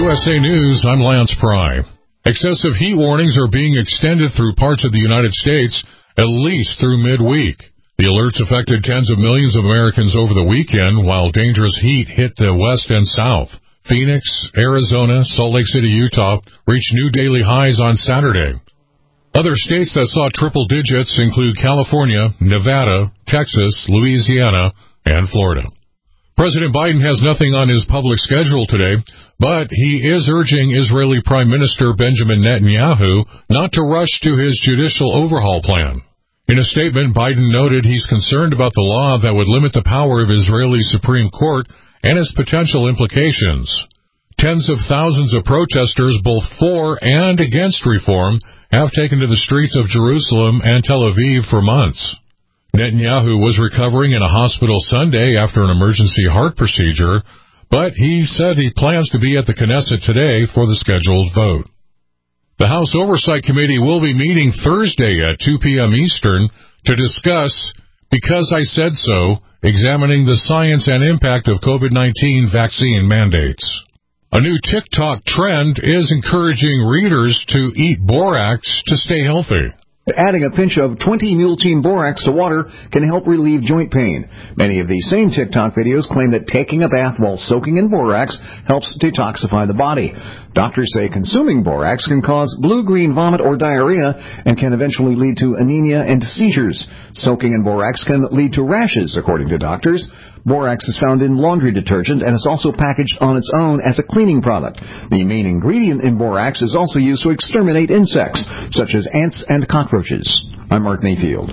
USA News, I'm Lance Pry. Excessive heat warnings are being extended through parts of the United States, at least through midweek. The alerts affected tens of millions of Americans over the weekend, while dangerous heat hit the west and south. Phoenix, Arizona, Salt Lake City, Utah reached new daily highs on Saturday. Other states that saw triple digits include California, Nevada, Texas, Louisiana, and Florida. President Biden has nothing on his public schedule today, but he is urging Israeli Prime Minister Benjamin Netanyahu not to rush to his judicial overhaul plan. In a statement, Biden noted he's concerned about the law that would limit the power of Israeli Supreme Court and its potential implications. Tens of thousands of protesters, both for and against reform, have taken to the streets of Jerusalem and Tel Aviv for months. Netanyahu was recovering in a hospital Sunday after an emergency heart procedure, but he said he plans to be at the Knesset today for the scheduled vote. The House Oversight Committee will be meeting Thursday at 2 p.m. Eastern to discuss Because I Said So, examining the science and impact of COVID-19 vaccine mandates. A new TikTok trend is encouraging readers to eat borax to stay healthy. Adding a pinch of 20-multine borax to water can help relieve joint pain. Many of these same TikTok videos claim that taking a bath while soaking in borax helps detoxify the body. Doctors say consuming borax can cause blue-green vomit or diarrhea and can eventually lead to anemia and seizures. Soaking in borax can lead to rashes, according to doctors. Borax is found in laundry detergent and is also packaged on its own as a cleaning product. The main ingredient in borax is also used to exterminate insects, such as ants and cockroaches. I'm Mark Mayfield.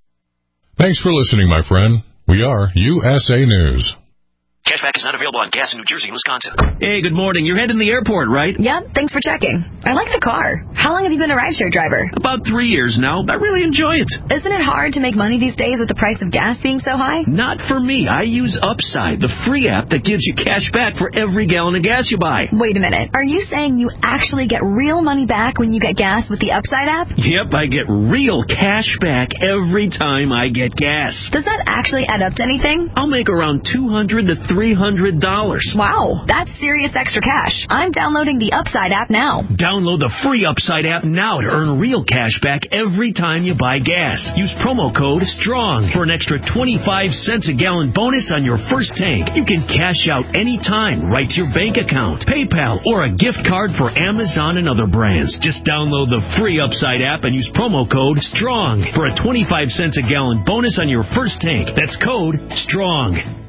Thanks for listening, my friend. We are USA News. Cashback is not available on gas in New Jersey and Wisconsin. Hey, good morning. You're heading to the airport, right? Yep, thanks for checking. I like the car. How long have you been a rideshare driver? About 3 years now. I really enjoy it. Isn't it hard to make money these days with the price of gas being so high? Not for me. I use Upside, the free app that gives you cash back for every gallon of gas you buy. Wait a minute. Are you saying you actually get real money back when you get gas with the Upside app? Yep, I get real cash back every time I get gas. Does that actually add up to anything? I'll make around $200 to $300. Wow, that's serious extra cash. I'm downloading the Upside app now. Download the free Upside app now to earn real cash back every time you buy gas. Use promo code STRONG for an extra 25 cents a gallon bonus on your first tank. You can cash out anytime right to your bank account, PayPal, or a gift card for Amazon and other brands. Just download the free Upside app and use promo code STRONG for a 25 cents a gallon bonus on your first tank. That's code STRONG.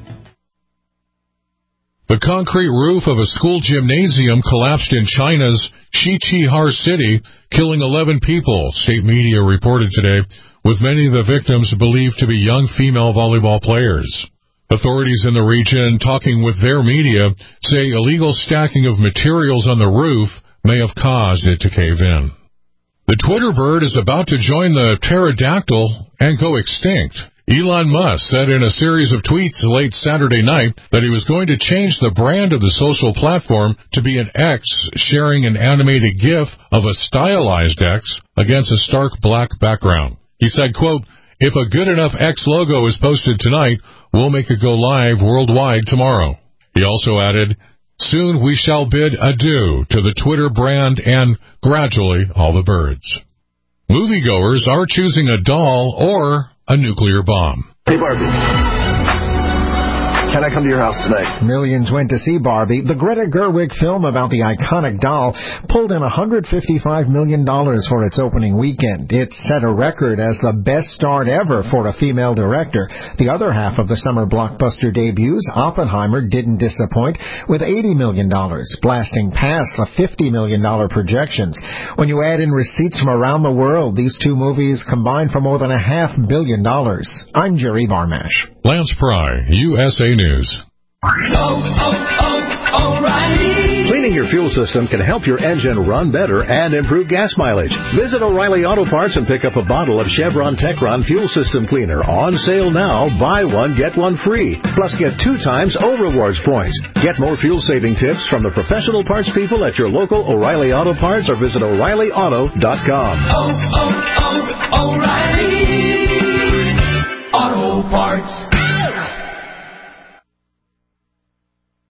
The concrete roof of a school gymnasium collapsed in China's Shiqihar City, killing 11 people, state media reported today, with many of the victims believed to be young female volleyball players. Authorities in the region, talking with their media, say illegal stacking of materials on the roof may have caused it to cave in. The Twitter bird is about to join the pterodactyl and go extinct. Elon Musk said in a series of tweets late Saturday night that he was going to change the brand of the social platform to be an X, sharing an animated GIF of a stylized X against a stark black background. He said, quote, "If a good enough X logo is posted tonight, we'll make it go live worldwide tomorrow." He also added, "Soon we shall bid adieu to the Twitter brand and, gradually, all the birds." Moviegoers are choosing a doll or a nuclear bomb. Hey, Barbie. Can I come to your house tonight? Millions went to see Barbie. The Greta Gerwig film about the iconic doll pulled in $155 million for its opening weekend. It set a record as the best start ever for a female director. The other half of the summer blockbuster debuts, Oppenheimer, didn't disappoint, with $80 million, blasting past the $50 million projections. When you add in receipts from around the world, these two movies combined for more than $500 million. I'm Jerry Barmash. Lance Pry, USA News. O'Reilly. Cleaning your fuel system can help your engine run better and improve gas mileage. Visit O'Reilly Auto Parts and pick up a bottle of Chevron Techron Fuel System Cleaner. On sale now. Buy one, get one free. Plus get 2 times O-Rewards points. Get more fuel-saving tips from the professional parts people at your local O'Reilly Auto Parts or visit O'ReillyAuto.com. O'Reilly Auto Parts.